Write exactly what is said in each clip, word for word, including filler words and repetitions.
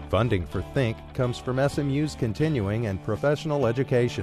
Funding for Think comes from S M U's continuing and professional education.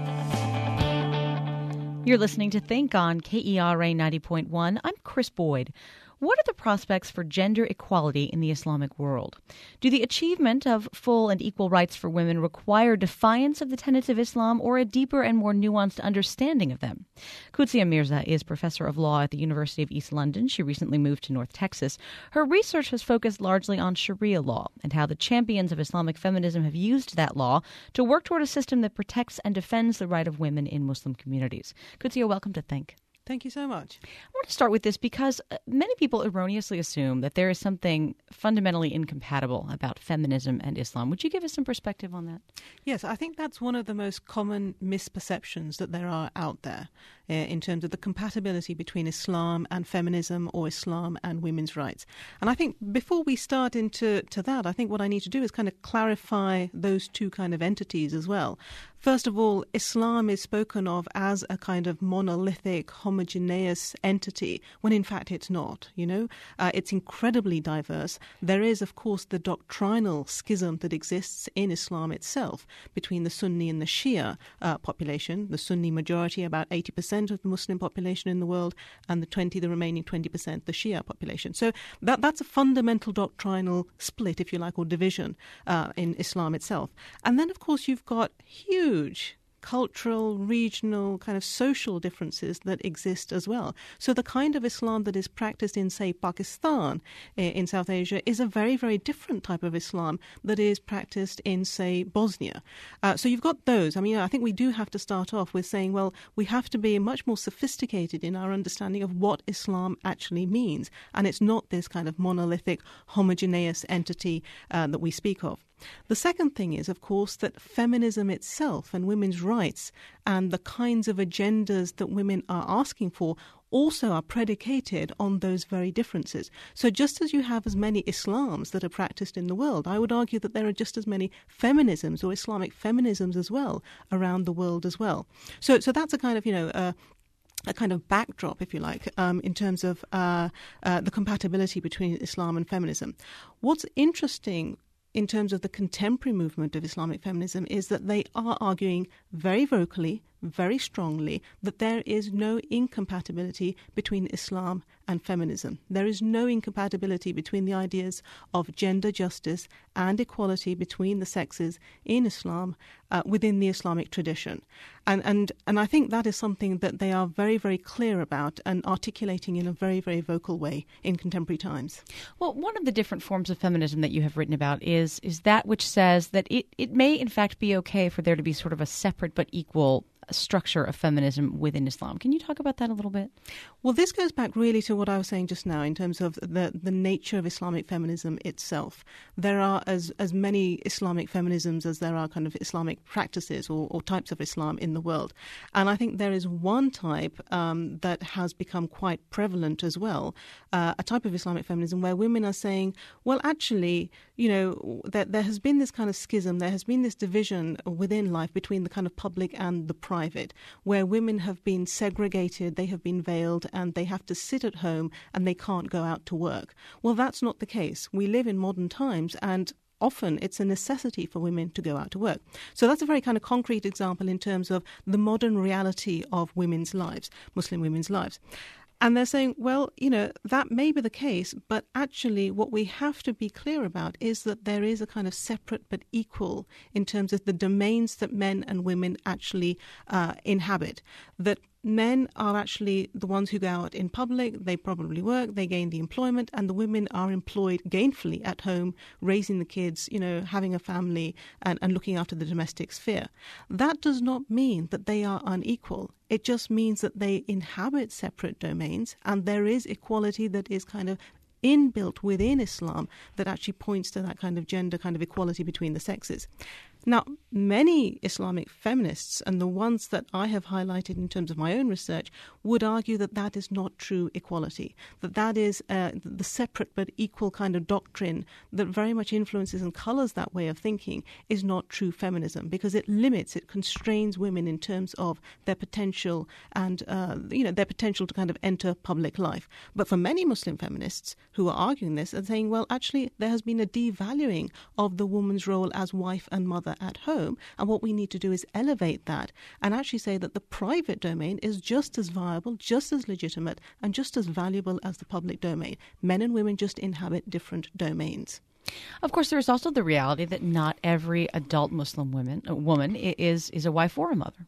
You're listening to Think on K E R A ninety point one. I'm Chris Boyd. What are the prospects for gender equality in the Islamic world? Do the achievement of full and equal rights for women require defiance of the tenets of Islam or a deeper and more nuanced understanding of them? Qudsiya Mirza is professor of law at the University of East London. She recently moved to North Texas. Her research has focused largely on Sharia law and how the champions of Islamic feminism have used that law to work toward a system that protects and defends the right of women in Muslim communities. Qudsiya, welcome to Think. Thank you so much. I want to start with this because many people erroneously assume that there is something fundamentally incompatible about feminism and Islam. Would you give us some perspective on that? Yes, I think that's one of the most common misperceptions that there are out there uh, in terms of the compatibility between Islam and feminism or Islam and women's rights. And I think before we start into to that, I think what I need to do is kind of clarify those two kind of entities as well. First of all, Islam is spoken of as a kind of monolithic, homogeneous entity, when in fact it's not, you know. Uh, it's incredibly diverse. There is, of course, the doctrinal schism that exists in Islam itself between the Sunni and the Shia uh, population, the Sunni majority, about eighty percent of the Muslim population in the world, and the twenty, the remaining twenty percent, the Shia population. So that that's a fundamental doctrinal split, if you like, or division uh, in Islam itself. And then, of course, you've got huge huge cultural, regional, kind of social differences that exist as well. So the kind of Islam that is practiced in, say, Pakistan, in South Asia, is a very, very different type of Islam that is practiced in, say, Bosnia. Uh, so you've got those. I mean, I think we do have to start off with saying, well, we have to be much more sophisticated in our understanding of what Islam actually means. And it's not this kind of monolithic, homogeneous entity uh, that we speak of. The second thing is, of course, that feminism itself and women's rights and the kinds of agendas that women are asking for also are predicated on those very differences. So just as you have as many Islams that are practiced in the world, I would argue that there are just as many feminisms or Islamic feminisms as well around the world as well. So, so that's a kind of, you know, uh, a kind of backdrop, if you like, um, in terms of uh, uh, the compatibility between Islam and feminism. What's interesting in terms of the contemporary movement of Islamic feminism is that they are arguing very vocally, very strongly, that there is no incompatibility between Islam and feminism. There is no incompatibility between the ideas of gender justice and equality between the sexes in Islam uh, within the Islamic tradition. And, and, and I think that is something that they are very, very clear about and articulating in a very, very vocal way in contemporary times. Well, one of the different forms of feminism that you have written about is, is that which says that it, it may in fact be okay for there to be sort of a separate but equal structure of feminism within Islam. Can you talk about that a little bit? Well, this goes back really to what I was saying just now in terms of the, the nature of Islamic feminism itself. There are as, as many Islamic feminisms as there are kind of Islamic practices or, or types of Islam in the world. And I think there is one type um, that has become quite prevalent as well, uh, a type of Islamic feminism where women are saying, well, actually, you know, that there has been this kind of schism, there has been this division within life between the kind of public and the private. Private, where women have been segregated, they have been veiled, and they have to sit at home and they can't go out to work. Well, that's not the case. We live in modern times, and often it's a necessity for women to go out to work. So that's a very kind of concrete example in terms of the modern reality of women's lives, Muslim women's lives. And they're saying, well, you know, that may be the case, but actually what we have to be clear about is that there is a kind of separate but equal in terms of the domains that men and women actually uh, inhabit. That men are actually the ones who go out in public, they probably work, they gain the employment, and the women are employed gainfully at home, raising the kids, you know, having a family and, and looking after the domestic sphere. That does not mean that they are unequal. It just means that they inhabit separate domains, and there is equality that is kind of inbuilt within Islam that actually points to that kind of gender kind of equality between the sexes. Now, many Islamic feminists, and the ones that I have highlighted in terms of my own research, would argue that that is not true equality, that that is uh, the separate but equal kind of doctrine that very much influences and colours that way of thinking is not true feminism, because it limits, it constrains women in terms of their potential and, uh, you know, their potential to kind of enter public life. But for many Muslim feminists who are arguing this are saying, well, actually, there has been a devaluing of the woman's role as wife and mother at home, and what we need to do is elevate that and actually say that the private domain is just as viable, just as legitimate, and just as valuable as the public domain. Men and women just inhabit different domains. Of course, there is also the reality that not every adult Muslim woman, uh, woman is, is a wife or a mother.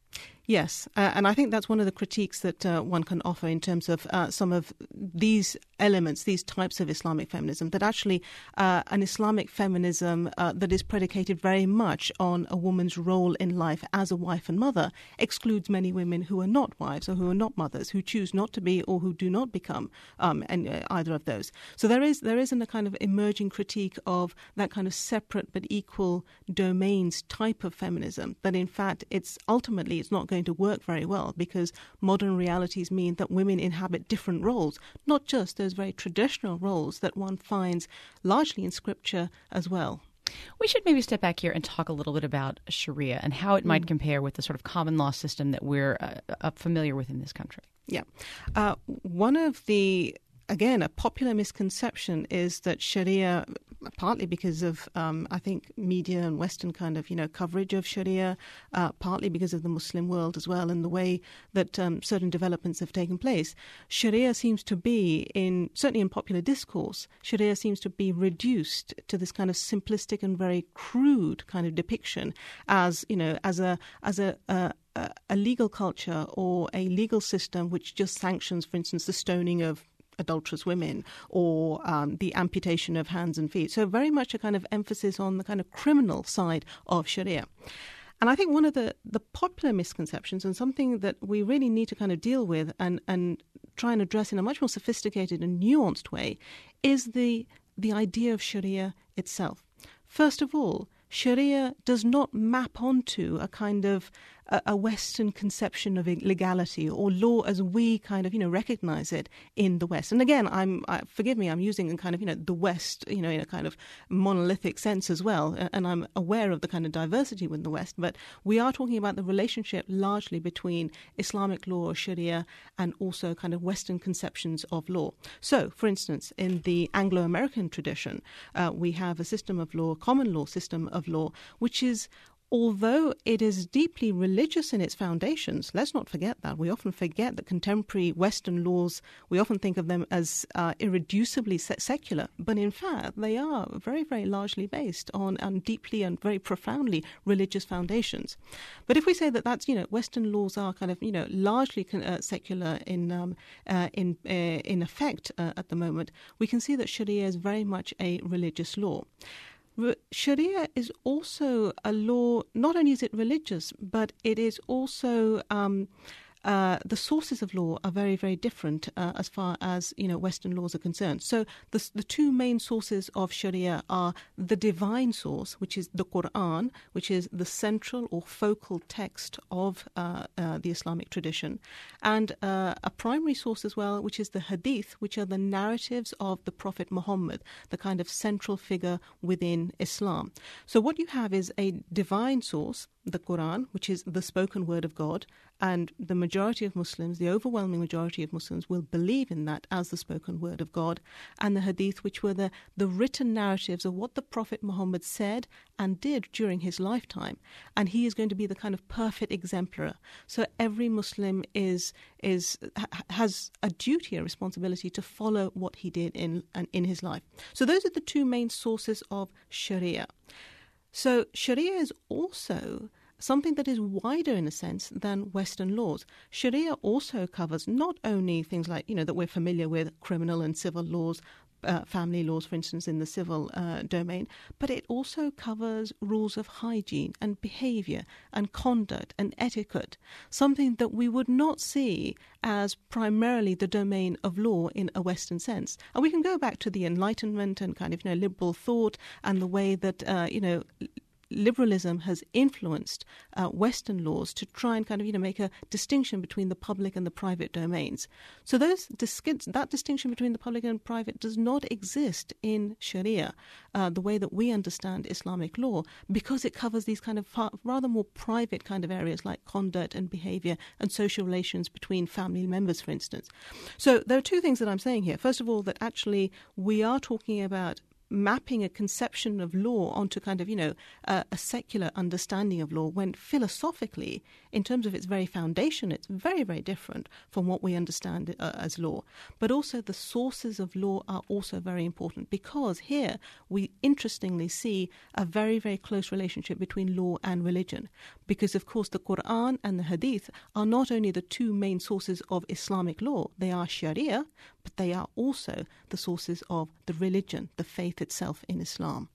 Yes, uh, and I think that's one of the critiques that uh, one can offer in terms of uh, some of these elements, these types of Islamic feminism, that actually uh, an Islamic feminism uh, that is predicated very much on a woman's role in life as a wife and mother excludes many women who are not wives or who are not mothers, who choose not to be or who do not become um, and, uh, either of those. So there is there isn't a kind of emerging critique of that kind of separate but equal domains type of feminism, that in fact it's ultimately it's not going to work very well, because modern realities mean that women inhabit different roles, not just those very traditional roles that one finds largely in scripture as well. We should maybe step back here and talk a little bit about Sharia and how it might mm. compare with the sort of common law system that we're uh, uh, familiar with in this country. Yeah. Uh, one of the Again, a popular misconception is that Sharia, partly because of, um, I think, media and Western kind of, you know, coverage of Sharia, uh, partly because of the Muslim world as well and the way that um, certain developments have taken place, Sharia seems to be, in certainly in popular discourse, Sharia seems to be reduced to this kind of simplistic and very crude kind of depiction as, you know, as a as a, a a legal culture or a legal system which just sanctions, for instance, the stoning of adulterous women or um, the amputation of hands and feet. So very much a kind of emphasis on the kind of criminal side of Sharia. And I think one of the, the popular misconceptions, and something that we really need to kind of deal with and, and try and address in a much more sophisticated and nuanced way, is the the idea of Sharia itself. First of all, Sharia does not map onto a kind of a, a Western conception of legality or law as we kind of, you know, recognize it in the West. And again, I'm uh, forgive me, I'm using a kind of, you know, the West, you know, in a kind of monolithic sense as well. And I'm aware of the kind of diversity within the West. But we are talking about the relationship largely between Islamic law or Sharia and also kind of Western conceptions of law. So, for instance, in the Anglo-American tradition, uh, we have a system of law, common law system of law, which is, although it is deeply religious in its foundations, let's not forget that. We often forget that contemporary Western laws, we often think of them as uh, irreducibly secular, but in fact they are very, very largely based on, on deeply and very profoundly religious foundations. But if we say that that's, you know, Western laws are kind of, you know, largely uh, secular in um, uh, in uh, in effect uh, at the moment, we can see that Sharia is very much a religious law. Sharia is also a law, not only is it religious, but it is also, um, uh, the sources of law are very, very different uh, as far as, you know, Western laws are concerned. So the, the two main sources of Sharia are the divine source, which is the Quran, which is the central or focal text of uh, uh, the Islamic tradition, and uh, a primary source as well, which is the Hadith, which are the narratives of the Prophet Muhammad, the kind of central figure within Islam. So what you have is a divine source, the Quran, which is the spoken word of God, and the majority of Muslims, the overwhelming majority of Muslims, will believe in that as the spoken word of God, and the Hadith, which were the, the written narratives of what the Prophet Muhammad said and did during his lifetime. And he is going to be the kind of perfect exemplar. So every Muslim is is has a duty, a responsibility to follow what he did in in his life. So those are the two main sources of Sharia. So Sharia is also something that is wider in a sense than Western laws. Sharia also covers not only things like, you know, that we're familiar with, criminal and civil laws, uh, family laws, for instance, in the civil uh, domain, but it also covers rules of hygiene and behavior and conduct and etiquette, something that we would not see as primarily the domain of law in a Western sense. And we can go back to the Enlightenment and kind of, you know, liberal thought and the way that, uh, you know, liberalism has influenced uh, Western laws to try and kind of, you know, make a distinction between the public and the private domains. So those dis- that distinction between the public and private does not exist in Sharia, uh, the way that we understand Islamic law, because it covers these kind of far, rather more private kind of areas like conduct and behavior and social relations between family members, for instance. So there are two things that I'm saying here. First of all, that actually we are talking about mapping a conception of law onto kind of, you know, uh, a secular understanding of law, when philosophically, in terms of its very foundation, it's very, very different from what we understand uh, as law. But also the sources of law are also very important, because here we interestingly see a very, very close relationship between law and religion. Because, of course, the Quran and the Hadith are not only the two main sources of Islamic law, they are Sharia, but they are also the sources of the religion, the faith itself in Islam.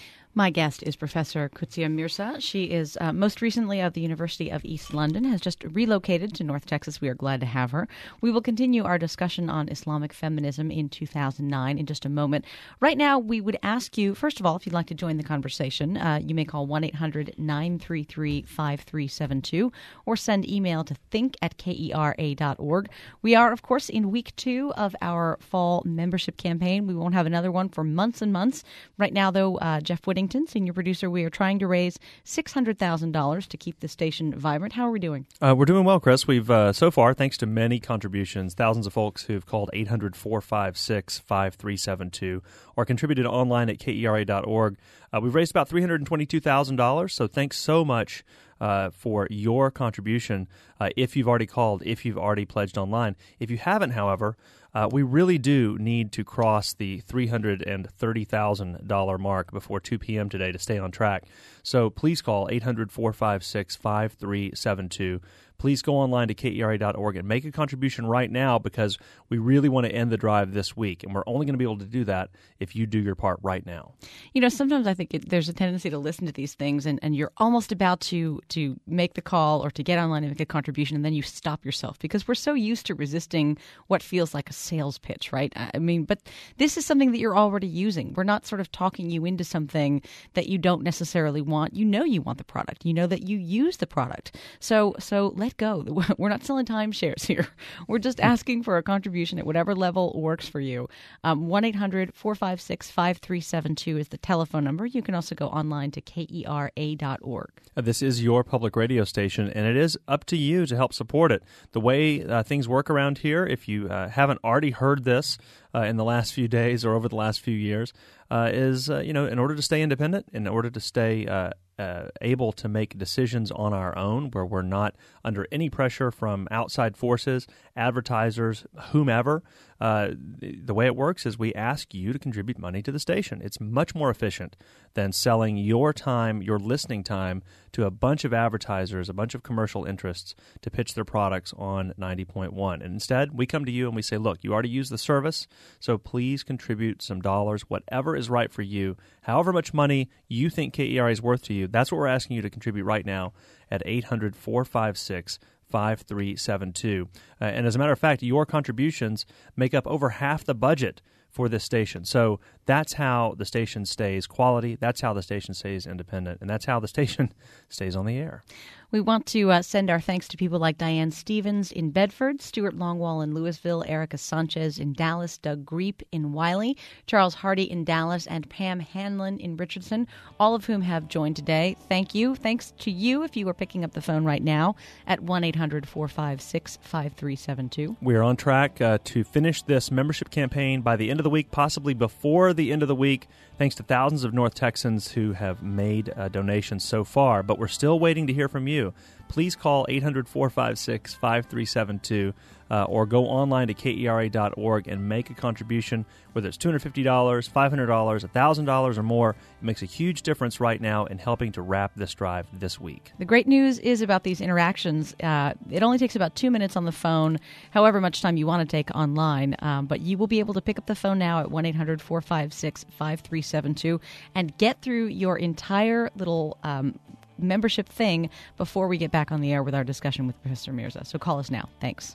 My guest is Professor Qudsiya Mirza. She is uh, most recently of the University of East London, has just relocated to North Texas. We are glad to have her. We will continue our discussion on Islamic feminism in two thousand nine in just a moment. Right now, we would ask you, first of all, if you'd like to join the conversation, uh, you may call one eight hundred nine three three five three seven two or send email to think at kera dot org. We are, of course, in week two of our fall membership campaign. We won't have another one for months and months. Right now, though, uh, Jeff Whittington, senior producer, we are trying to raise six hundred thousand dollars to keep the station vibrant. How are we doing? Uh, we're doing well, Chris. We've, uh, so far, thanks to many contributions, thousands of folks who've called eight hundred, four five six, five three seven two or contributed online at kera dot org. Uh, we've raised about three hundred twenty-two thousand dollars, so thanks so much uh, for your contribution uh, if you've already called, if you've already pledged online. If you haven't, however, Uh, we really do need to cross the three hundred thirty thousand dollars mark before two p.m. today to stay on track. So please call eight hundred, four five six, five three seven two. Please go online to kera dot org and make a contribution right now, because we really want to end the drive this week, and we're only going to be able to do that if you do your part right now. You know, sometimes I think it, there's a tendency to listen to these things, and, and you're almost about to to make the call or to get online and make a contribution, and then you stop yourself, because we're so used to resisting what feels like a sales pitch, right? I mean, but this is something that you're already using. We're not sort of talking you into something that you don't necessarily want. You know you want the product. You know that you use the product. So, so let go. We're not selling timeshares here. We're just asking for a contribution at whatever level works for you. Um, one eight hundred, four five six, five three seven two is the telephone number. You can also go online to kera dot org. Uh, this is your public radio station, and it is up to you to help support it. The way uh, things work around here, if you uh, haven't already heard this uh, in the last few days or over the last few years, uh, is, uh, you know, in order to stay independent, in order to stay uh, uh, able to make decisions on our own, where we're not under any pressure from outside forces, advertisers, whomever, uh, the way it works is we ask you to contribute money to the station. It's much more efficient than selling your time, your listening time, to a bunch of advertisers, a bunch of commercial interests to pitch their products on ninety point one. And instead, we come to you and we say, look, you already use the service, so please contribute some dollars, whatever is right for you, however much money you think K E R A is worth to you. That's what we're asking you to contribute right now at eight hundred, four five six, five three seven two. Uh, and as a matter of fact, your contributions make up over half the budget for this station. So that's how the station stays quality, that's how the station stays independent, and that's how the station stays on the air. We want to uh, send our thanks to people like Diane Stevens in Bedford, Stuart Longwall in Louisville, Erica Sanchez in Dallas, Doug Greep in Wiley, Charles Hardy in Dallas, and Pam Hanlon in Richardson, all of whom have joined today. Thank you. Thanks to you if you are picking up the phone right now at one eight hundred, four five six, five three seven two. We are on track uh, to finish this membership campaign by the end of the week, possibly before the end of the week, thanks to thousands of North Texans who have made uh, donations so far. But we're still waiting to hear from you. Please call eight hundred, four five six, five three seven two uh, or go online to kera dot org and make a contribution, whether it's two hundred fifty dollars, five hundred dollars, one thousand dollars or more. It makes a huge difference right now in helping to wrap this drive this week. The great news is about these interactions. Uh, it only takes about two minutes on the phone, however much time you want to take online, um, but you will be able to pick up the phone now at one eight hundred, four five six, five three seven two and get through your entire little um membership thing before we get back on the air with our discussion with Professor Mirza. So call us now. Thanks.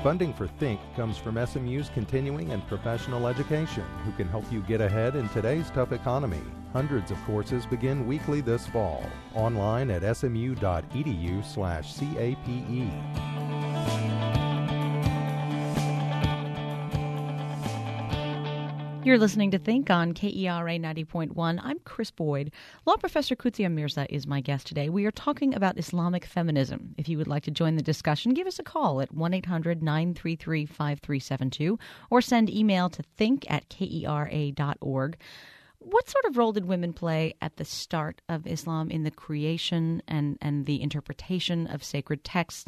Funding for Think comes from S M U's continuing and professional education, who can help you get ahead in today's tough economy. Hundreds of courses begin weekly this fall. Online at smu.edu slash CAPE. You're listening to Think on K E R A ninety point one. I'm Chris Boyd. Law professor Qudsia Mirza is my guest today. We are talking about Islamic feminism. If you would like to join the discussion, give us a call at one eight hundred nine three three five three seven two or send email to think at kera dot org. What sort of role did women play at the start of Islam in the creation and, and the interpretation of sacred texts?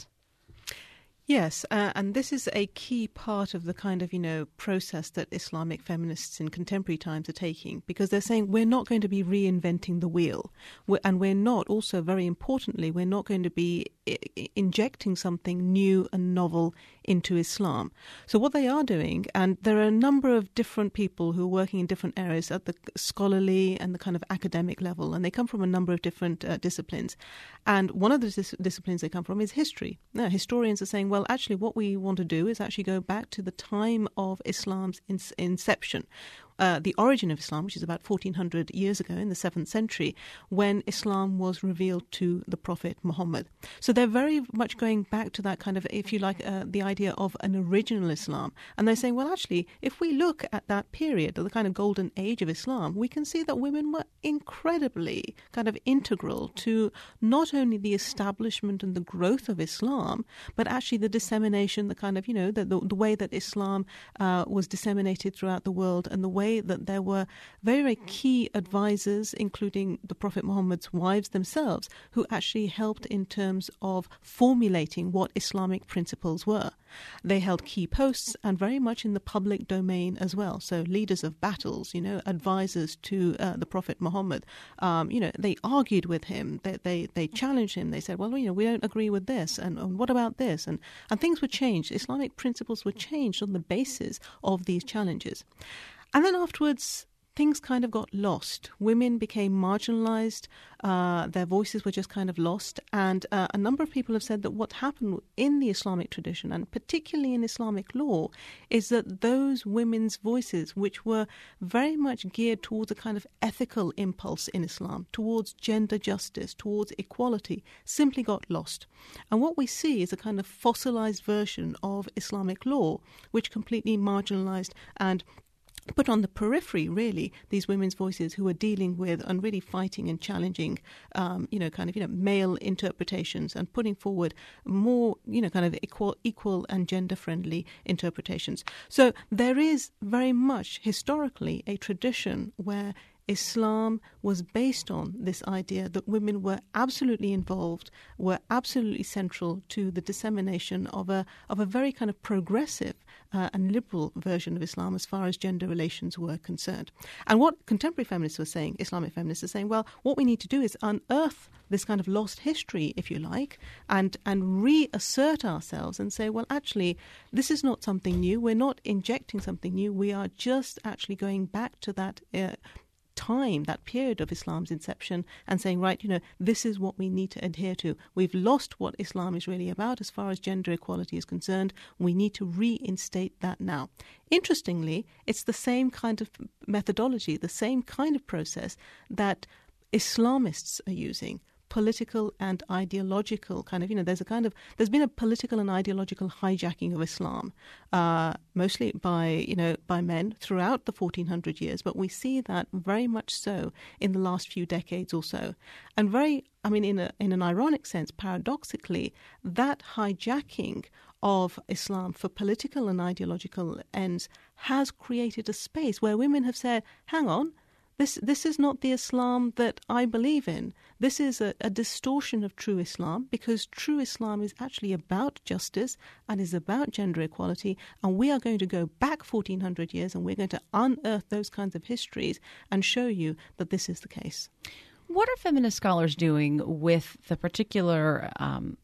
Yes, uh, and this is a key part of the kind of, you know, process that Islamic feminists in contemporary times are taking, because they're saying we're not going to be reinventing the wheel. We're, and we're not, also very importantly, we're not going to be I- injecting something new and novel into Islam. So what they are doing, and there are a number of different people who are working in different areas at the scholarly and the kind of academic level, and they come from a number of different uh, disciplines. And one of the dis- disciplines they come from is history. Now, historians are saying, well, actually what we want to do is actually go back to the time of Islam's in- inception. Uh, the origin of Islam, which is about fourteen hundred years ago in the seventh century, when Islam was revealed to the Prophet Muhammad. So they're very much going back to that kind of, if you like, uh, the idea of an original Islam. And they're saying, well, actually, if we look at that period, the kind of golden age of Islam, we can see that women were incredibly kind of integral to not only the establishment and the growth of Islam, but actually the dissemination, the kind of, you know, the, the, the way that Islam uh, was disseminated throughout the world, and the way that there were very, very key advisors, including the Prophet Muhammad's wives themselves, who actually helped in terms of formulating what Islamic principles were. They held key posts and very much in the public domain as well. So leaders of battles, you know, advisors to uh, the Prophet Muhammad, um, you know, they argued with him, they, they they challenged him. They said, well, you know, we don't agree with this, and, and what about this? And, and things were changed. Islamic principles were changed on the basis of these challenges. And then afterwards, things kind of got lost. Women became marginalized. Uh, their voices were just kind of lost. And uh, a number of people have said that what happened in the Islamic tradition, and particularly in Islamic law, is that those women's voices, which were very much geared towards a kind of ethical impulse in Islam, towards gender justice, towards equality, simply got lost. And what we see is a kind of fossilized version of Islamic law, which completely marginalized and put on the periphery, really, these women's voices who are dealing with and really fighting and challenging, um, you know, kind of, you know, male interpretations and putting forward more, you know, kind of equal, equal and gender-friendly interpretations. So there is very much historically a tradition where Islam was based on this idea that women were absolutely involved, were absolutely central to the dissemination of a of a very kind of progressive uh, and liberal version of Islam as far as gender relations were concerned. And what contemporary feminists were saying, Islamic feminists are saying, well, what we need to do is unearth this kind of lost history, if you like, and, and reassert ourselves and say, well, actually, this is not something new. We're not injecting something new. We are just actually going back to that uh, time, that period of Islam's inception, and saying, right, you know, this is what we need to adhere to. We've lost what Islam is really about as far as gender equality is concerned. We need to reinstate that now. Interestingly, it's the same kind of methodology, the same kind of process that Islamists are using. Political and ideological kind of, you know, there's a kind of, there's been a political and ideological hijacking of Islam, uh, mostly by, you know, by men throughout the fourteen hundred years. But we see that very much so in the last few decades or so. And very, I mean, in a, in an ironic sense, paradoxically, that hijacking of Islam for political and ideological ends has created a space where women have said, hang on, This this is not the Islam that I believe in. This is a, a distortion of true Islam, because true Islam is actually about justice and is about gender equality, and we are going to go back fourteen hundred years and we're going to unearth those kinds of histories and show you that this is the case. What are feminist scholars doing with the particular um,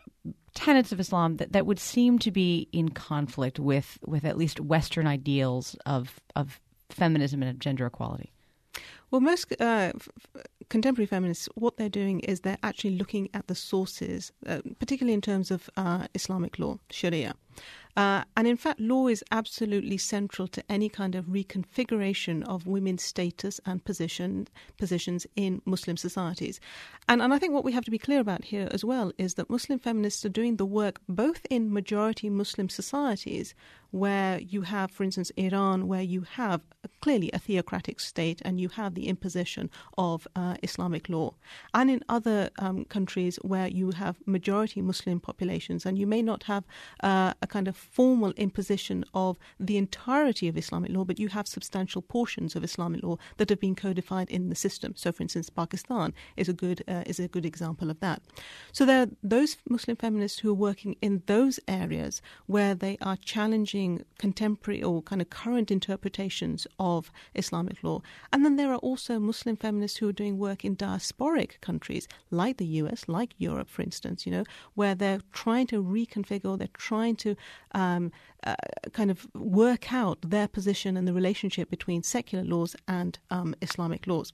tenets of Islam that, that would seem to be in conflict with, with at least Western ideals of, of feminism and gender equality? Well, most uh, f- contemporary feminists, what they're doing is they're actually looking at the sources, uh, particularly in terms of uh, Islamic law, Sharia. Uh, and in fact, law is absolutely central to any kind of reconfiguration of women's status and position, positions in Muslim societies. And, and I think what we have to be clear about here as well is that Muslim feminists are doing the work both in majority Muslim societies, where you have, for instance, Iran, where you have clearly a theocratic state and you have the imposition of uh, Islamic law, and in other um, countries where you have majority Muslim populations and you may not have uh, a kind of formal imposition of the entirety of Islamic law, but you have substantial portions of Islamic law that have been codified in the system. So, for instance, Pakistan is a good uh, is a good example of that. So there are those Muslim feminists who are working in those areas where they are challenging contemporary or kind of current interpretations of Islamic law. And then there are also Muslim feminists who are doing work in diasporic countries like the U S, like Europe, for instance, you know, where they're trying to reconfigure, they're trying to um, uh, kind of work out their position and the relationship between secular laws and um, Islamic laws.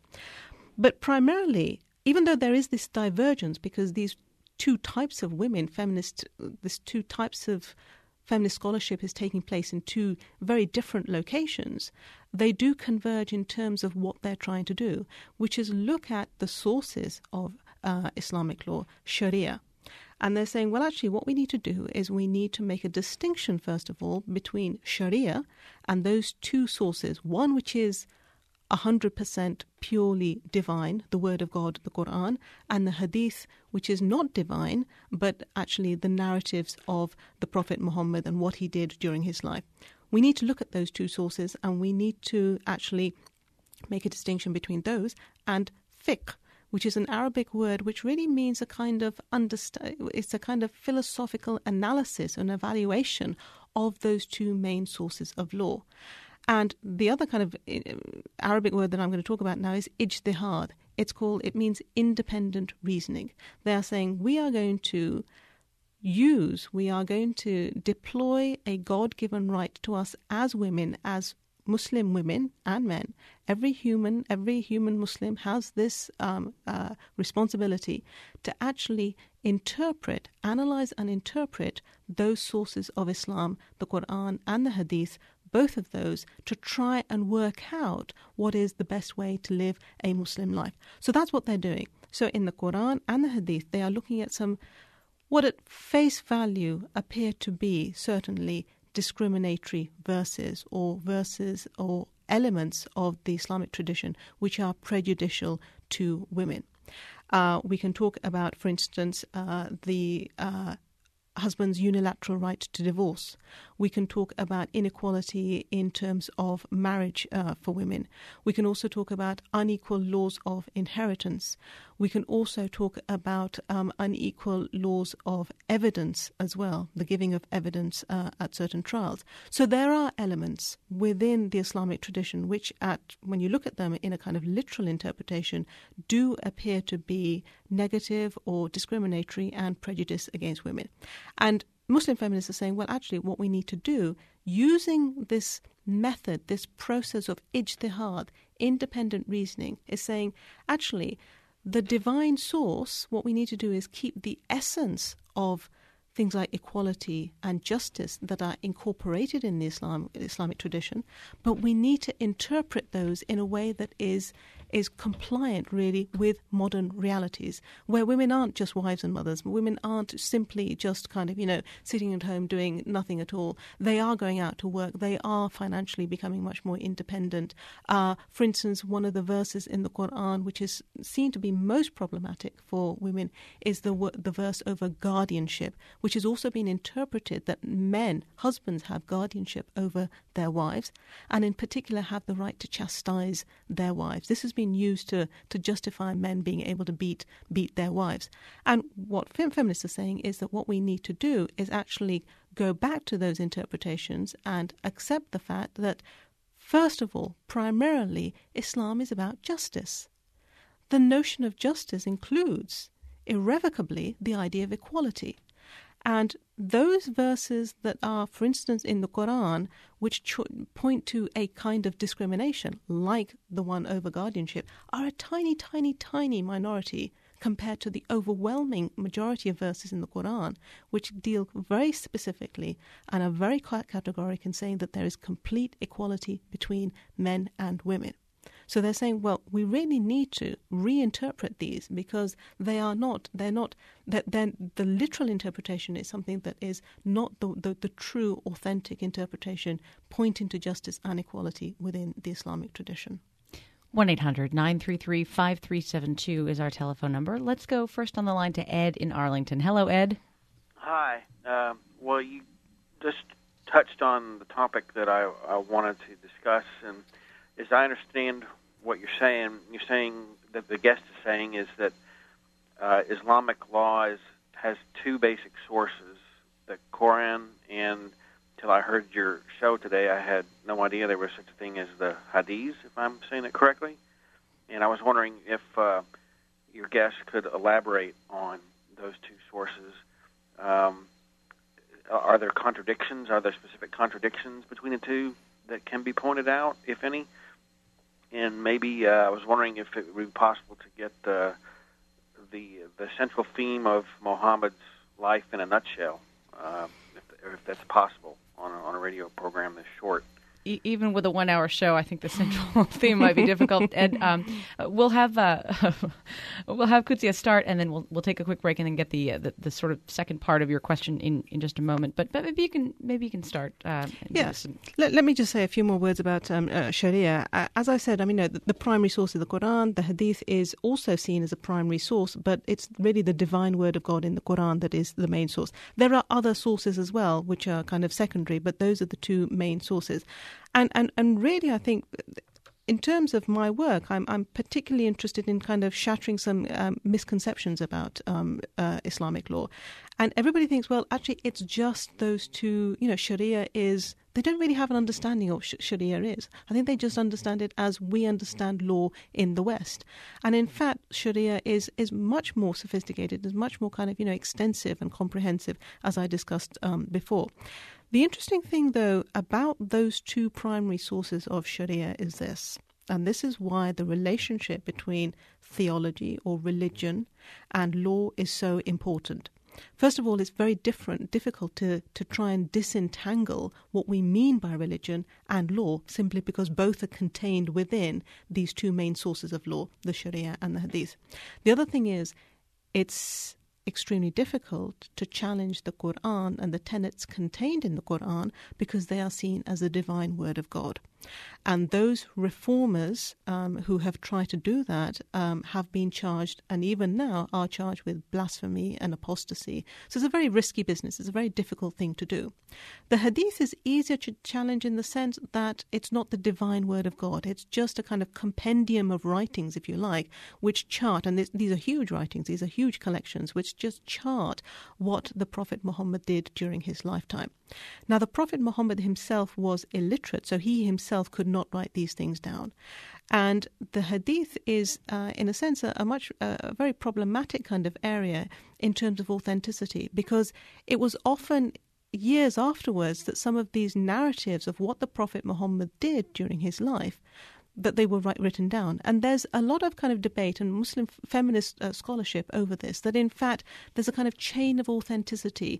But primarily, even though there is this divergence, because these two types of women, feminist, these two types of feminist scholarship is taking place in two very different locations, they do converge in terms of what they're trying to do, which is look at the sources of uh, Islamic law, Sharia. And they're saying, well, actually, what we need to do is we need to make a distinction, first of all, between Sharia and those two sources, one which is one hundred percent purely divine, the word of God, the Quran, and the Hadith, which is not divine, but actually the narratives of the Prophet Muhammad and what he did during his life. We need to look at those two sources, and we need to actually make a distinction between those and fiqh, which is an Arabic word which really means a kind of understand, it's a kind of philosophical analysis and evaluation of those two main sources of law. And the other kind of Arabic word that I'm going to talk about now is ijtihad. It's called, it means independent reasoning. They are saying we are going to use, we are going to deploy a God-given right to us as women, as Muslim women and men. Every human, every human Muslim has this um, uh, responsibility to actually interpret, analyze and interpret those sources of Islam, the Quran and the Hadith, both of those, to try and work out what is the best way to live a Muslim life. So that's what they're doing. So in the Quran and the Hadith, they are looking at some, what at face value appear to be certainly discriminatory verses or verses or elements of the Islamic tradition which are prejudicial to women. Uh, we can talk about, for instance, uh, the uh, husband's unilateral right to divorce. We can talk about inequality in terms of marriage uh, for women. We can also talk about unequal laws of inheritance. We can also talk about um, unequal laws of evidence as well, the giving of evidence uh, at certain trials. So there are elements within the Islamic tradition which, at when you look at them in a kind of literal interpretation, do appear to be negative or discriminatory and prejudice against women. And Muslim feminists are saying, well, actually, what we need to do, using this method, this process of ijtihad, independent reasoning, is saying, actually, the divine source, what we need to do is keep the essence of things like equality and justice that are incorporated in the Islam, Islamic tradition, but we need to interpret those in a way that is is compliant, really, with modern realities, where women aren't just wives and mothers. Women aren't simply just kind of, you know, sitting at home doing nothing at all. They are going out to work. They are financially becoming much more independent. Uh, for instance, one of the verses in the Quran, which is seen to be most problematic for women, is the the verse over guardianship, which has also been interpreted that men, husbands, have guardianship over their wives, and in particular have the right to chastise their wives. This has been used to, to justify men being able to beat beat their wives. And what fem- feminists are saying is that what we need to do is actually go back to those interpretations and accept the fact that, first of all, primarily, Islam is about justice. The notion of justice includes, irrevocably, the idea of equality. And those verses that are, for instance, in the Quran, which cho- point to a kind of discrimination, like the one over guardianship, are a tiny, tiny, tiny minority compared to the overwhelming majority of verses in the Quran, which deal very specifically and are very quite categoric in saying that there is complete equality between men and women. So they're saying, well, we really need to reinterpret these because they are not, they're not, that then the literal interpretation is something that is not the, the, the true, authentic interpretation pointing to justice and equality within the Islamic tradition. one eight hundred nine three three five three seven two is our telephone number. Let's go first on the line to Ed in Arlington. Hello, Ed. Hi. Um, well, you just touched on the topic that I, I wanted to discuss, and as I understand what you're saying, you're saying that the guest is saying is that uh, Islamic law is, has two basic sources, the Quran, and until I heard your show today, I had no idea there was such a thing as the Hadith, if I'm saying it correctly. And I was wondering if uh, your guest could elaborate on those two sources. Um, are there contradictions? Are there specific contradictions between the two that can be pointed out, if any? And maybe uh, I was wondering if it would be possible to get uh, the the central theme of Muhammad's life in a nutshell, uh, if, if that's possible on a, on a radio program this short. E- even with a one-hour show, I think the central theme might be difficult. And um, we'll have uh, we'll have Qudsiya start, and then we'll we'll take a quick break, and then get the, uh, the the sort of second part of your question in, in just a moment. But but maybe you can maybe you can start. Uh, yes. Let, let me just say a few more words about um, uh, Sharia. Uh, as I said, I mean, no, the, the primary source is the Quran. The Hadith is also seen as a primary source, but it's really the divine word of God in the Quran that is the main source. There are other sources as well, which are kind of secondary, but those are the two main sources. And, and and really, I think, in terms of my work, I'm I'm particularly interested in kind of shattering some um, misconceptions about um, uh, Islamic law. And everybody thinks, well, actually, it's just those two. You know, Sharia is. They don't really have an understanding of what sh- Sharia is. I think they just understand it as we understand law in the West. And in fact, Sharia is is much more sophisticated, is much more kind of, you know, extensive and comprehensive, as I discussed um, before. The interesting thing, though, about those two primary sources of Sharia is this, and this is why the relationship between theology or religion and law is so important. First of all, it's very different, difficult to, to try and disentangle what we mean by religion and law, simply because both are contained within these two main sources of law, the Sharia and the Hadith. The other thing is, it's extremely difficult to challenge the Quran and the tenets contained in the Quran because they are seen as the divine word of God. And those reformers um, who have tried to do that um, have been charged, and even now are charged with blasphemy and apostasy. So it's a very risky business. It's a very difficult thing to do. The Hadith is easier to challenge in the sense that it's not the divine word of God. It's just a kind of compendium of writings, if you like, which chart, and this, these are huge writings, these are huge collections, which just chart what the Prophet Muhammad did during his lifetime. Now, the Prophet Muhammad himself was illiterate, so he himself could not write these things down. And the Hadith is, uh, in a sense, a, a much, uh, a very problematic kind of area in terms of authenticity, because it was often years afterwards that some of these narratives of what the Prophet Muhammad did during his life, that they were write, written down. And there's a lot of kind of debate and Muslim feminist uh, scholarship over this, that in fact there's a kind of chain of authenticity.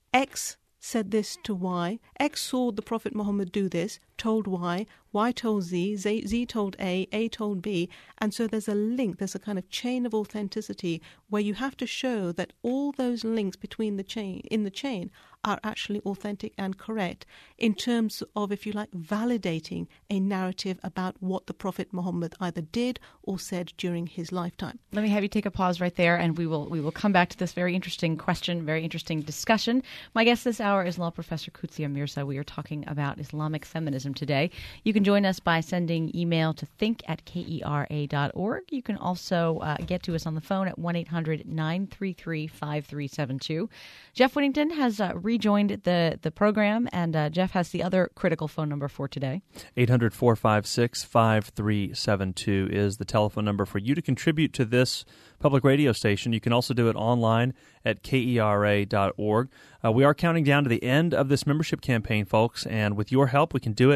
X said this to Y, X saw the Prophet Muhammad do this, told Y, Y told Z, Z, Z told A, A told B, and so there's a link, there's a kind of chain of authenticity where you have to show that all those links between the chain, in the chain, are actually authentic and correct in terms of, if you like, validating a narrative about what the Prophet Muhammad either did or said during his lifetime. Let me have you take a pause right there, and we will we will come back to this very interesting question, very interesting discussion. My guest this hour is law professor Qudsiya Mirza. We are talking about Islamic feminism today. You can join us by sending email to think at kera dot org. You can also uh, get to us on the phone at one eight hundred nine three three five three seven two. Jeff Whittington has uh, rejoined the, the program, and uh, Jeff has the other critical phone number for today. eight hundred, four five six, five three seven two is the telephone number for you to contribute to this public radio station. You can also do it online at kera dot org. Uh, we are counting down to the end of this membership campaign, folks, and with your help, we can do it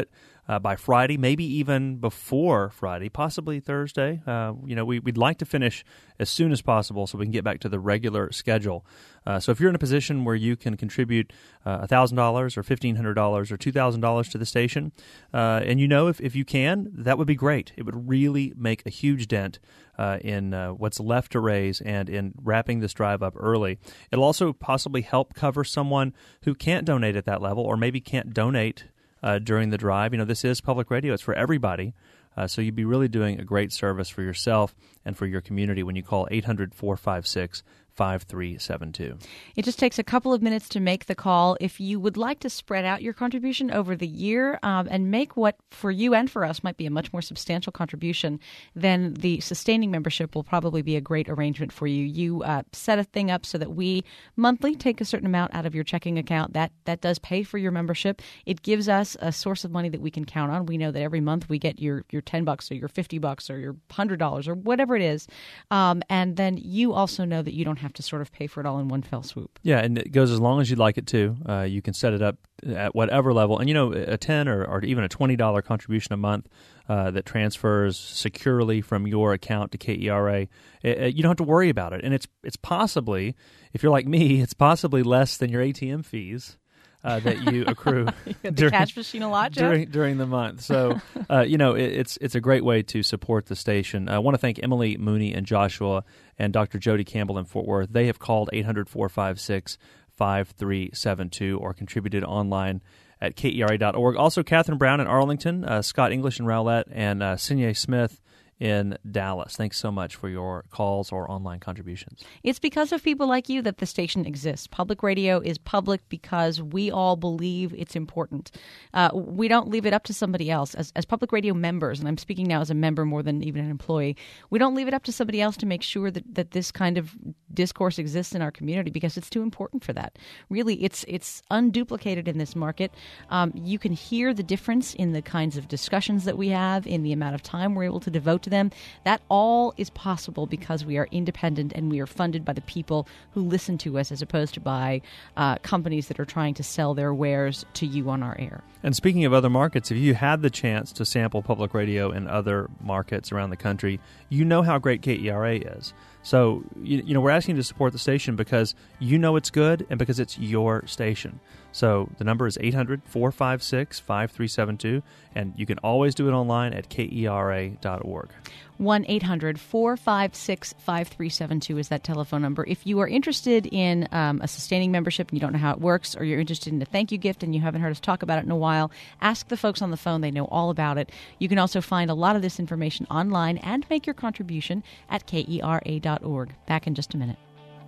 uh, by Friday, maybe even before Friday, possibly Thursday. Uh, you know, we, we'd like to finish as soon as possible so we can get back to the regular schedule. Uh, so if you're in a position where you can contribute uh, one thousand dollars or fifteen hundred dollars or two thousand dollars to the station, uh, and you know if, if you can, that would be great. It would really make a huge dent uh, in uh, what's left to raise and in wrapping this drive up early. It'll also possibly help cover someone who can't donate at that level or maybe can't donate uh, during the drive. You know, this is public radio. It's for everybody. Uh, so you'd be really doing a great service for yourself and for your community when you call eight hundred, four five six, five three seven two. It just takes a couple of minutes to make the call. If you would like to spread out your contribution over the year um, and make what for you and for us might be a much more substantial contribution, then the sustaining membership will probably be a great arrangement for you. You uh, set a thing up so that we monthly take a certain amount out of your checking account. That that does pay for your membership. It gives us a source of money that we can count on. We know that every month we get your, your ten bucks or your fifty bucks or your one hundred dollars or whatever it is. Um, and then you also know that you don't have to sort of pay for it all in one fell swoop. Yeah, and it goes as long as you'd like it to. Uh, you can set it up at whatever level. And, you know, a ten or, or even a twenty dollars contribution a month uh, that transfers securely from your account to K E R A, it, you don't have to worry about it. And it's it's possibly, if you're like me, it's possibly less than your A T M fees. Uh, that you accrue the during, cash machine a lot, Jeff? during during the month. So, uh, you know, it, it's it's a great way to support the station. I want to thank Emily Mooney and Joshua and Doctor Jody Campbell in Fort Worth. They have called eight hundred, four five six, five three seven two or contributed online at K E R A dot org. Also, Catherine Brown in Arlington, uh, Scott English in Rowlett, and uh, Sinye Smith in Dallas. Thanks so much for your calls or online contributions. It's because of people like you that the station exists. Public radio is public because we all believe it's important. Uh, we don't leave it up to somebody else. As, as public radio members, and I'm speaking now as a member more than even an employee, we don't leave it up to somebody else to make sure that, that this kind of discourse exists in our community because it's too important for that. Really, it's it's unduplicated in this market. Um, you can hear the difference in the kinds of discussions that we have, in the amount of time we're able to devote to them. That all is possible because we are independent and we are funded by the people who listen to us as opposed to by uh, companies that are trying to sell their wares to you on our air. And speaking of other markets, if you had the chance to sample public radio in other markets around the country, you know how great K E R A is. So, you, you know, we're asking you to support the station because you know it's good and because it's your station. So the number is eight hundred, four five six, five three seven two, and you can always do it online at K E R A dot org. one eight hundred, four five six, five three seven two is that telephone number. If you are interested in um, a sustaining membership and you don't know how it works, or you're interested in a thank you gift and you haven't heard us talk about it in a while, ask the folks on the phone. They know all about it. You can also find a lot of this information online and make your contribution at K E R A dot org. Back in just a minute.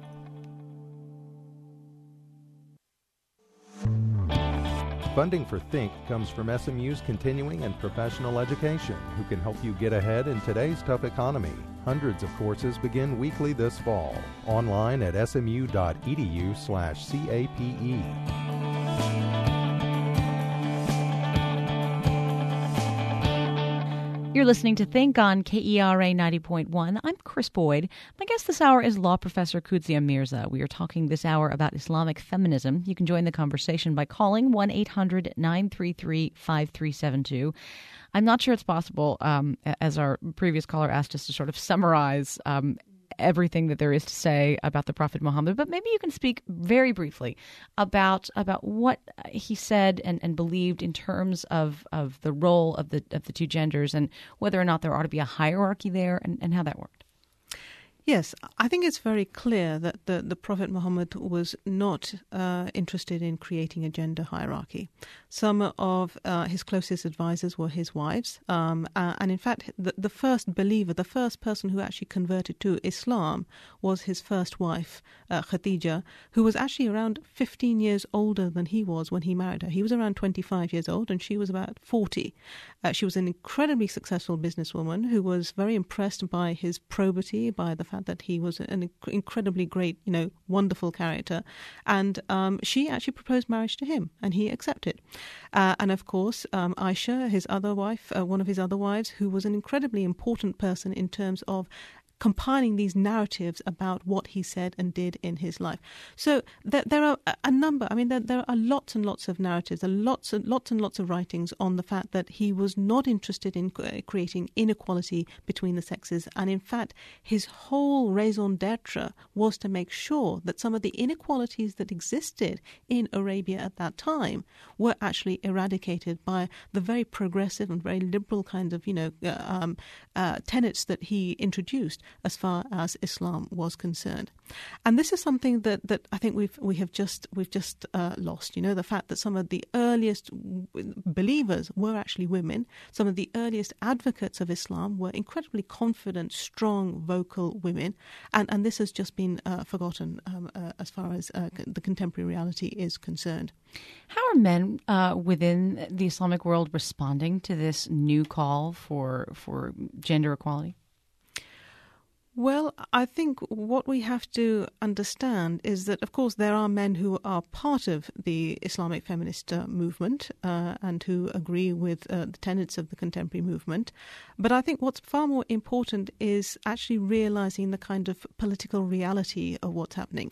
Funding for Think comes from S M U's continuing and professional education, who can help you get ahead in today's tough economy. Hundreds of courses begin weekly this fall. Online at S M U dot E D U slash C A P E. You're listening to Think on K E R A ninety point one. I'm Chris Boyd. My guest this hour is law professor Koudzia Mirza. We are talking this hour about Islamic feminism. You can join the conversation by calling one eight hundred, nine three three, five three seven two. I'm not sure it's possible, um, as our previous caller asked us to sort of summarize um, everything that there is to say about the Prophet Muhammad, but maybe you can speak very briefly about about what he said and, and believed in terms of, of the role of the of the two genders and whether or not there ought to be a hierarchy there and, and how that worked. Yes, I think it's very clear that the, the Prophet Muhammad was not uh, interested in creating a gender hierarchy. Some of uh, his closest advisors were his wives. Um, uh, and in fact, the, the first believer, the first person who actually converted to Islam was his first wife, uh, Khadija, who was actually around fifteen years older than he was when he married her. He was around twenty-five years old and she was about forty. Uh, she was an incredibly successful businesswoman who was very impressed by his probity, by the fact that he was an inc- incredibly great, you know, wonderful character. And um, she actually proposed marriage to him and he accepted. Uh, and of course, um, Aisha, his other wife, uh, one of his other wives, who was an incredibly important person in terms of compiling these narratives about what he said and did in his life. So there, there are a number, I mean, there, there are lots and lots of narratives, there are lots and lots and lots of writings on the fact that he was not interested in creating inequality between the sexes. And in fact, his whole raison d'etre was to make sure that some of the inequalities that existed in Arabia at that time were actually eradicated by the very progressive and very liberal kind of, you know, uh, um, uh, tenets that he introduced as far as Islam was concerned. And this is something that, that I think we've we have just we've just uh, lost. You know, the fact that some of the earliest believers were actually women. Some of the earliest advocates of Islam were incredibly confident, strong, vocal women, and and this has just been uh, forgotten um, uh, as far as uh, the contemporary reality is concerned. How are men uh, within the Islamic world responding to this new call for for gender equality? Well, I think what we have to understand is that, of course, there are men who are part of the Islamic feminist uh, movement uh, and who agree with uh, the tenets of the contemporary movement. But I think what's far more important is actually realizing the kind of political reality of what's happening.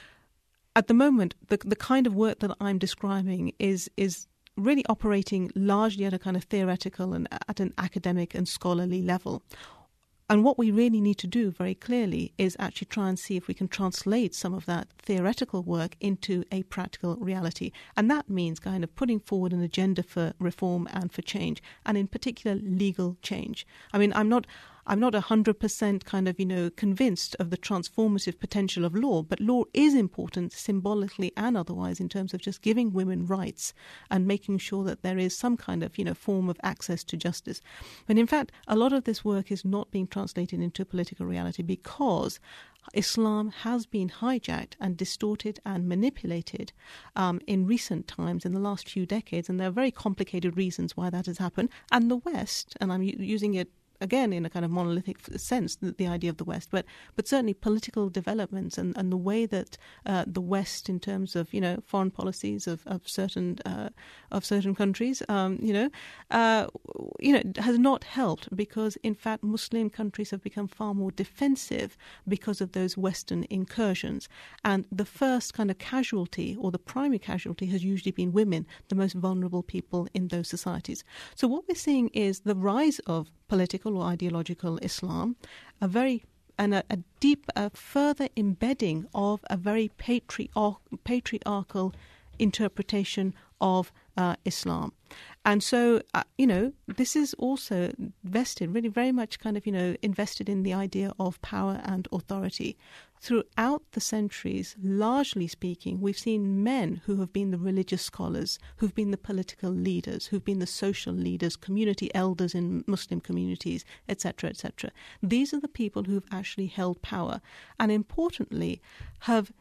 At the moment, the the kind of work that I'm describing is is really operating largely at a kind of theoretical and at an academic and scholarly level. And what we really need to do very clearly is actually try and see if we can translate some of that theoretical work into a practical reality. And that means kind of putting forward an agenda for reform and for change, and in particular legal change. I mean, I'm not I'm not one hundred percent kind of, you know, convinced of the transformative potential of law, but law is important symbolically and otherwise in terms of just giving women rights and making sure that there is some kind of, you know, form of access to justice. But in fact, a lot of this work is not being translated into political reality because Islam has been hijacked and distorted and manipulated um, in recent times, in the last few decades, and there are very complicated reasons why that has happened. And the West, and I'm u- using it again in a kind of monolithic sense, the, the idea of the West, but but certainly political developments and, and the way that uh, the West, in terms of, you know, foreign policies of, of certain uh, of certain countries, um, you know, uh, you know, has not helped, because in fact Muslim countries have become far more defensive because of those Western incursions, and the first kind of casualty, or the primary casualty, has usually been women, the most vulnerable people in those societies. So what we're seeing is the rise of political or ideological Islam, a very and a, a deep, a further embedding of a very patriarch, patriarchal interpretation of uh, Islam. And so, uh, you know, this is also vested, really very much kind of, you know, invested in the idea of power and authority. Throughout the centuries, largely speaking, we've seen men who have been the religious scholars, who've been the political leaders, who've been the social leaders, community elders in Muslim communities, et cetera, et cetera. These are the people who've actually held power and, importantly, have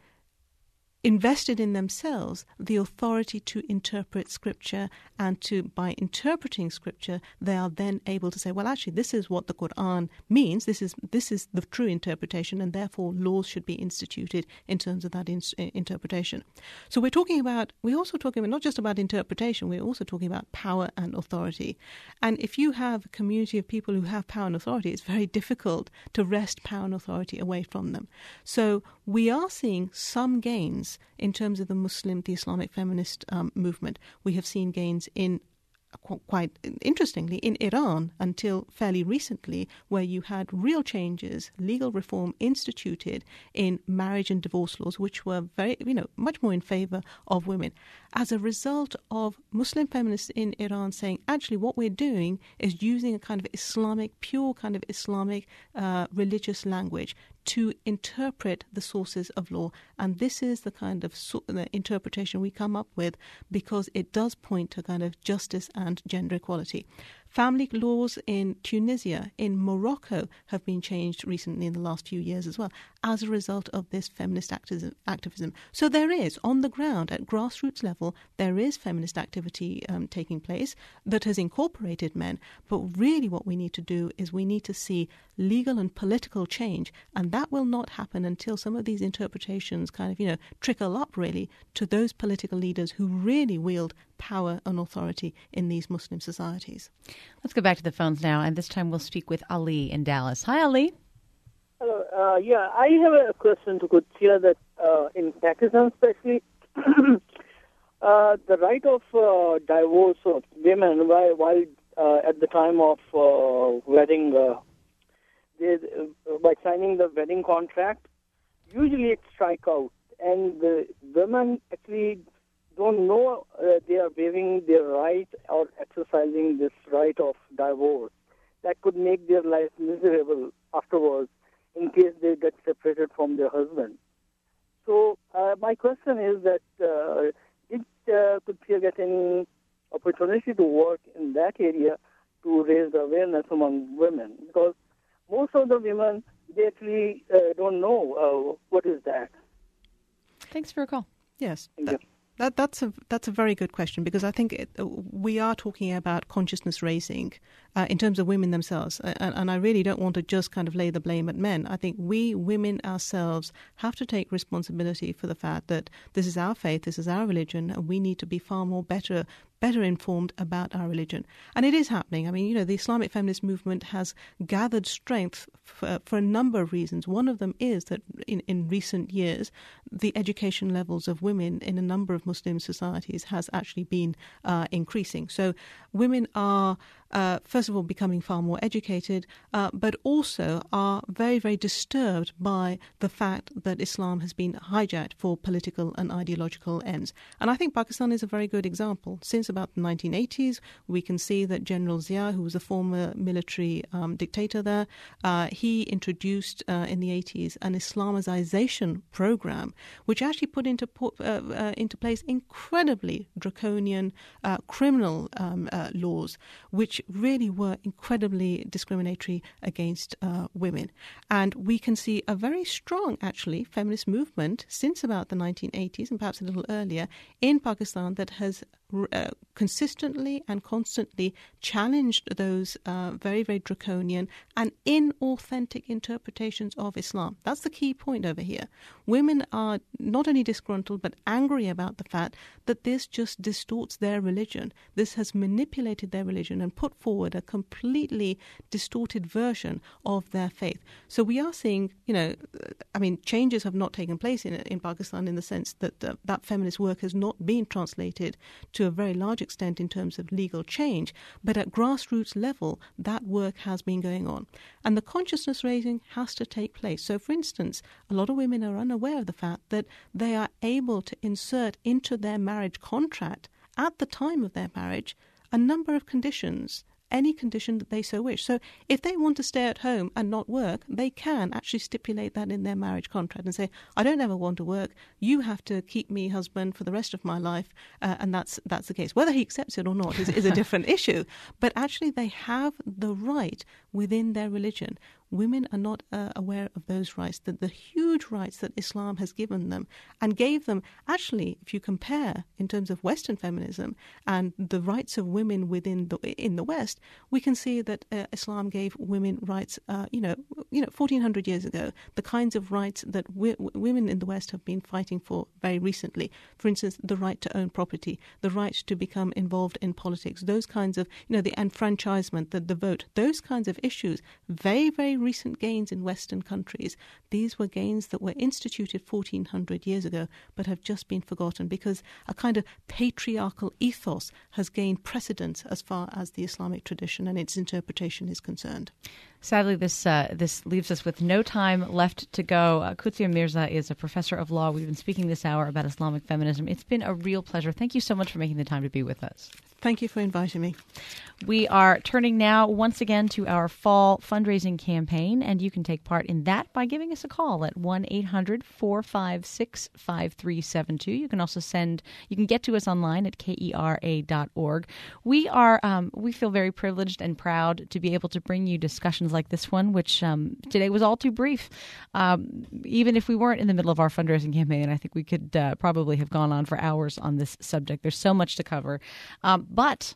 invested in themselves the authority to interpret Scripture, and to, by interpreting Scripture, they are then able to say, well, actually, this is what the Quran means, this is this is the true interpretation, and therefore laws should be instituted in terms of that in, uh, interpretation. So we're talking about, we're also talking about not just about interpretation, we're also talking about power and authority. And if you have a community of people who have power and authority, it's very difficult to wrest power and authority away from them. So we are seeing some gains in terms of the Muslim, the Islamic feminist um, movement. We have seen gains in, quite interestingly, in Iran until fairly recently, where you had real changes, legal reform instituted in marriage and divorce laws, which were very, you know, much more in favor of women, as a result of Muslim feminists in Iran saying, actually, what we're doing is using a kind of Islamic, pure kind of Islamic uh, religious language to interpret the sources of law. And this is the kind of so, the interpretation we come up with, because it does point to kind of justice and gender equality. Family laws in Tunisia, in Morocco, have been changed recently in the last few years as well, as a result of this feminist activism. activism. So there is, on the ground, at grassroots level, there is feminist activity um, taking place that has incorporated men. But really what we need to do is we need to see legal and political change, and that will not happen until some of these interpretations kind of, you know, trickle up really to those political leaders who really wield power and authority in these Muslim societies. Let's go back to the phones now, and this time we'll speak with Ali in Dallas. Hi, Ali. Uh, yeah, I have a question to Qudsiya that uh, in Pakistan especially, uh, the right of uh, divorce of women while, while uh, at the time of uh, wedding, uh, they, uh, by signing the wedding contract, usually it's strike out. And the women actually don't know uh, they are waiving their right or exercising this right of divorce. That could make their life miserable afterwards in case they get separated from their husband. So uh, my question is that uh, did uh, Qudsiya get any opportunity to work in that area to raise the awareness among women? Because most of the women, they actually uh, don't know uh, what is that. Thanks for your call. Yes. Thank you. That, that's a that's a very good question, because I think it, we are talking about consciousness raising uh, in terms of women themselves, and, and I really don't want to just kind of lay the blame at men. I think we women ourselves have to take responsibility for the fact that this is our faith, this is our religion, and we need to be far more better better informed about our religion. And it is happening. I mean, you know, the Islamic feminist movement has gathered strength for, for a number of reasons. One of them is that in, in recent years, the education levels of women in a number of Muslim societies has actually been uh, increasing. So women are, uh, first of all, becoming far more educated, uh, but also are very, very disturbed by the fact that Islam has been hijacked for political and ideological ends. And I think Pakistan is a very good example. Since about the nineteen eighties, we can see that General Zia, who was a former military um, dictator there, uh, he introduced uh, in the eighties an Islamization program, which actually put into po- uh, uh, into place incredibly draconian uh, criminal um, uh, laws, which really were incredibly discriminatory against uh, women. And we can see a very strong, actually, feminist movement since about the nineteen eighties, and perhaps a little earlier, in Pakistan that has Uh, consistently and constantly challenged those uh, very, very draconian and inauthentic interpretations of Islam. That's the key point over here. Women are not only disgruntled but angry about the fact that this just distorts their religion. This has manipulated their religion and put forward a completely distorted version of their faith. So we are seeing, you know, I mean, changes have not taken place in in Pakistan in the sense that uh, that feminist work has not been translated to a very large extent in terms of legal change, but at grassroots level, that work has been going on. And the consciousness raising has to take place. So, for instance, a lot of women are unaware of the fact that they are able to insert into their marriage contract at the time of their marriage a number of conditions, any condition that they so wish. So if they want to stay at home and not work, they can actually stipulate that in their marriage contract and say, I don't ever want to work, you have to keep me husband for the rest of my life, uh, and that's that's the case. Whether he accepts it or not is, is a different issue, but actually they have the right within their religion. Women are not uh, aware of those rights, that the huge rights that Islam has given them and gave them. Actually, if you compare in terms of Western feminism and the rights of women within the in the West, we can see that uh, Islam gave women rights, uh, you know, you know, fourteen hundred years ago, the kinds of rights that we, women in the West have been fighting for very recently. For instance, the right to own property, the right to become involved in politics, those kinds of, you know, the enfranchisement, the, the vote, those kinds of issues, very, very recent gains in Western countries. These were gains that were instituted fourteen hundred years ago but have just been forgotten because a kind of patriarchal ethos has gained precedence as far as the Islamic tradition and its interpretation is concerned. Sadly, this uh, this leaves us with no time left to go. Uh, Qudsiya Mirza is a professor of law. We've been speaking this hour about Islamic feminism. It's been a real pleasure. Thank you so much for making the time to be with us. Thank you for inviting me. We are turning now once again to our fall fundraising campaign, and you can take part in that by giving us a call at one eight hundred four five six five three seven two. You can also send, you can get to us online at K E R A dot org. We are, um, we feel very privileged and proud to be able to bring you discussions like this one, which um, today was all too brief. Um, even if we weren't in the middle of our fundraising campaign, I think we could uh, probably have gone on for hours on this subject. There's so much to cover. Um, but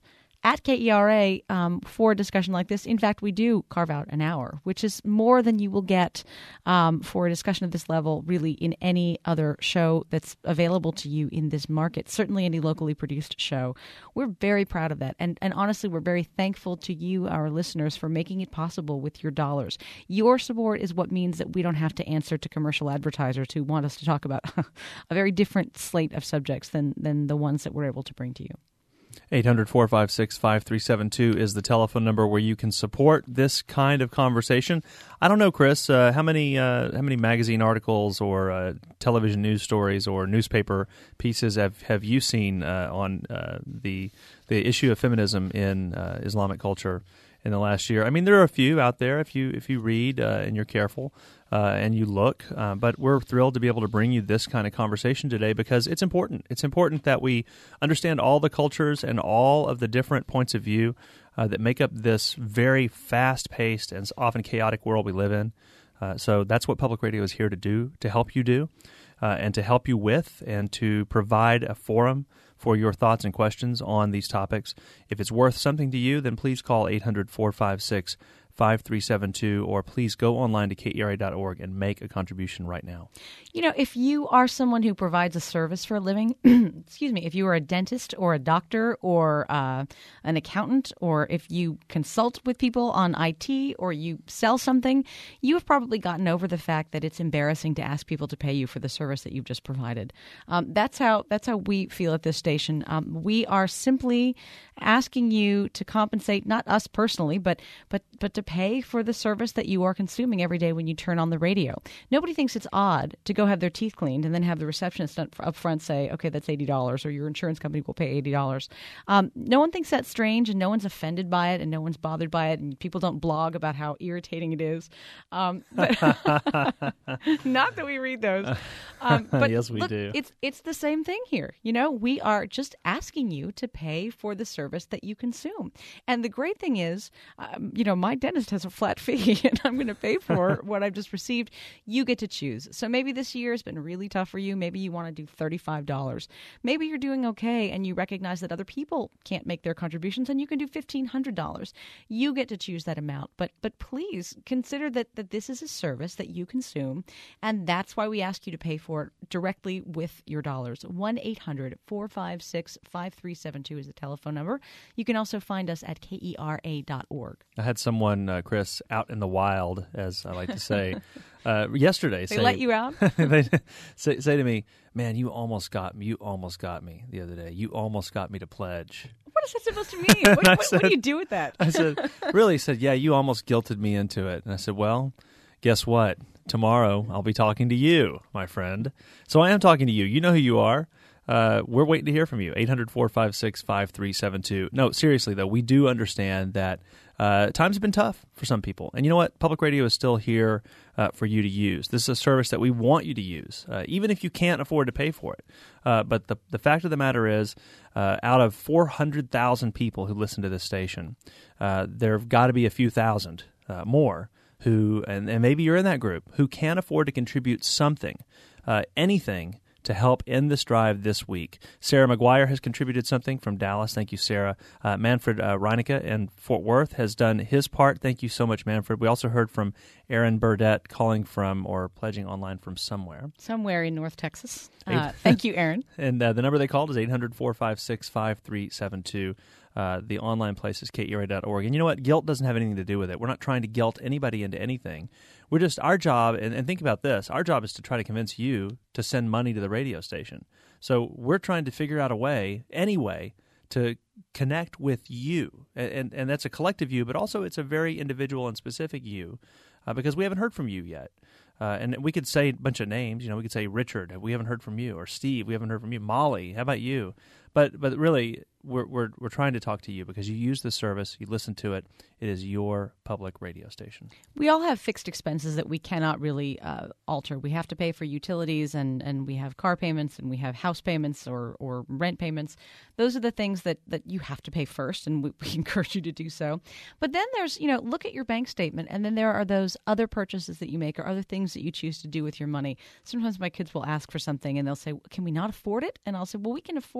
at K E R A, um, for a discussion like this, in fact, we do carve out an hour, which is more than you will get um, for a discussion of this level really in any other show that's available to you in this market, certainly any locally produced show. We're very proud of that. And, and honestly, we're very thankful to you, our listeners, for making it possible with your dollars. Your support is what means that we don't have to answer to commercial advertisers who want us to talk about a very different slate of subjects than, than the ones that we're able to bring to you. eight hundred, four five six, five three seven two is the telephone number where you can support this kind of conversation. I don't know, Chris, uh, how many uh, how many magazine articles or uh, television news stories or newspaper pieces have, have you seen uh, on uh, the the issue of feminism in uh, Islamic culture in the last year? I mean, there are a few out there if you if you read uh, and you're careful uh, and you look, uh, but we're thrilled to be able to bring you this kind of conversation today because it's important. It's important that we understand all the cultures and all of the different points of view uh, that make up this very fast-paced and often chaotic world we live in. Uh, so that's what Public Radio is here to do, to help you do, uh, and to help you with, and to provide a forum for your thoughts and questions on these topics. If it's worth something to you, then please call eight hundred, four five six, five three seven two, or please go online to K E R A dot org and make a contribution right now. You know, if you are someone who provides a service for a living, excuse me, if you are a dentist or a doctor or uh, an accountant, or if you consult with people on I T or you sell something, you have probably gotten over the fact that it's embarrassing to ask people to pay you for the service that you've just provided. Um, that's how that's how we feel at this station. Um, we are simply asking you to compensate, not us personally, but but but to pay for the service that you are consuming every day when you turn on the radio. Nobody thinks it's odd to go have their teeth cleaned and then have the receptionist up front say, okay, that's eighty dollars, or your insurance company will pay eighty dollars. Um, no one thinks that's strange, and no one's offended by it, and no one's bothered by it, and people don't blog about how irritating it is. Um, but not that we read those. Um, but yes, we look, do. It's, it's the same thing here. You know, we are just asking you to pay for the service that you consume. And the great thing is, um, you know, my dentist has a flat fee and I'm going to pay for what I've just received. You get to choose. So maybe this year has been really tough for you. Maybe you want to do thirty-five dollars. Maybe you're doing okay and you recognize that other people can't make their contributions and you can do fifteen hundred dollars. You get to choose that amount. But but please consider that, that this is a service that you consume, and that's why we ask you to pay for it directly with your dollars. one eight hundred, four five six, five three seven two is the telephone number. You can also find us at K E R A dot org. I had someone, uh, Chris, out in the wild, as I like to say, uh, yesterday. They say, let you out? they say, say to me, man, you almost got me. You almost got me the other day. You almost got me to pledge. What is that supposed to mean? What, what, said, what do you do with that? I said, really? He said, yeah, you almost guilted me into it. And I said, well, guess what? Tomorrow I'll be talking to you, my friend. So I am talking to you. You know who you are. Uh, we're waiting to hear from you. eight hundred, four five six, five three seven two. No, seriously, though, we do understand that uh, times have been tough for some people. And you know what? Public radio is still here uh, for you to use. This is a service that we want you to use, uh, even if you can't afford to pay for it. Uh, but the, the fact of the matter is, uh, out of four hundred thousand people who listen to this station, uh, there have got to be a few thousand uh, more who, and, and maybe you're in that group, who can afford to contribute something, uh, anything, to help end this drive this week. Sarah McGuire has contributed something from Dallas. Thank you, Sarah. Uh, Manfred uh, Reinicke in Fort Worth has done his part. Thank you so much, Manfred. We also heard from Aaron Burdett calling from or pledging online from somewhere. Somewhere in North Texas. Uh, thank you, Aaron. And uh, the number they called is eight hundred, four five six, five three seven two. Uh, the online place is K E R A dot org. And you know what? Guilt doesn't have anything to do with it. We're not trying to guilt anybody into anything. We're just, our job, and, and think about this, our job is to try to convince you to send money to the radio station. So we're trying to figure out a way, any way, to connect with you. And, and, and that's a collective you, but also it's a very individual and specific you, uh, because we haven't heard from you yet. Uh, and we could say a bunch of names. You know, we could say Richard, we haven't heard from you, or Steve, we haven't heard from you. Molly, how about you? But but really, we're we're we're trying to talk to you because you use the service, you listen to it. It is your public radio station. We all have fixed expenses that we cannot really uh, alter. We have to pay for utilities, and, and we have car payments, and we have house payments or, or rent payments. Those are the things that, that you have to pay first, and we, we encourage you to do so. But then there's, you know, look at your bank statement, and then there are those other purchases that you make or other things that you choose to do with your money. Sometimes my kids will ask for something, and they'll say, can we not afford it? And I'll say, well, we can afford almost anything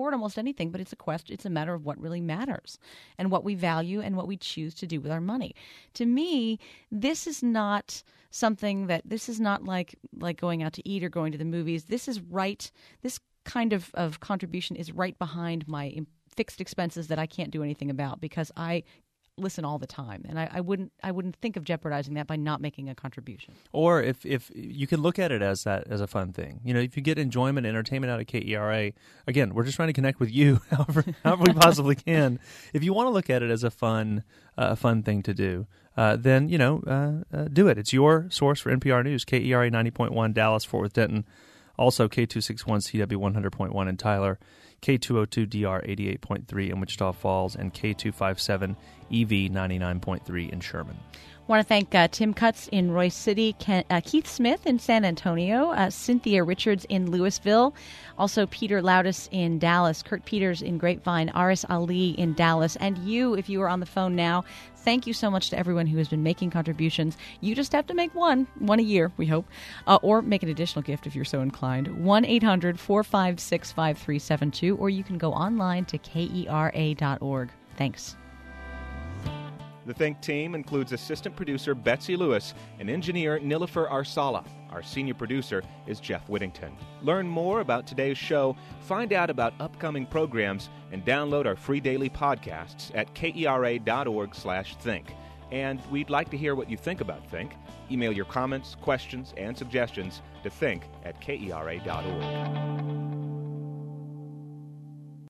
anything, but it's a question. It's a matter of what really matters and what we value and what we choose to do with our money. To me, this is not something that this is not like like going out to eat or going to the movies. This is right. This kind of, of contribution is right behind my fixed expenses that I can't do anything about because I listen all the time, and I, I wouldn't I wouldn't think of jeopardizing that by not making a contribution. Or if, if you can look at it as that as a fun thing, you know, if you get enjoyment, entertainment out of K E R A, again, we're just trying to connect with you however, however we possibly can. If you want to look at it as a fun uh, a fun thing to do, uh, then you know uh, uh, do it. It's your source for N P R News, K E R A ninety point one Dallas, Fort Worth, Denton, also K two sixty-one C W one hundred point one in Tyler, K two oh two D R eighty-eight point three in Wichita Falls, and K two fifty-seven E V ninety-nine point three in Sherman. I want to thank uh, Tim Cutts in Royce City, Ken, uh, Keith Smith in San Antonio, uh, Cynthia Richards in Louisville, also Peter Loudis in Dallas, Kurt Peters in Grapevine, Aris Ali in Dallas, and you, if you are on the phone now, thank you so much to everyone who has been making contributions. You just have to make one, one a year, we hope, uh, or make an additional gift if you're so inclined. one eight hundred four five six five three seven two, or you can go online to K E R A dot org. Thanks. The Think team includes assistant producer Betsy Lewis and engineer Nilofer Arsala. Our senior producer is Jeff Whittington. Learn more about today's show, find out about upcoming programs, and download our free daily podcasts at K E R A dot org slash think. And we'd like to hear what you think about Think. Email your comments, questions, and suggestions to think at K E R A dot org.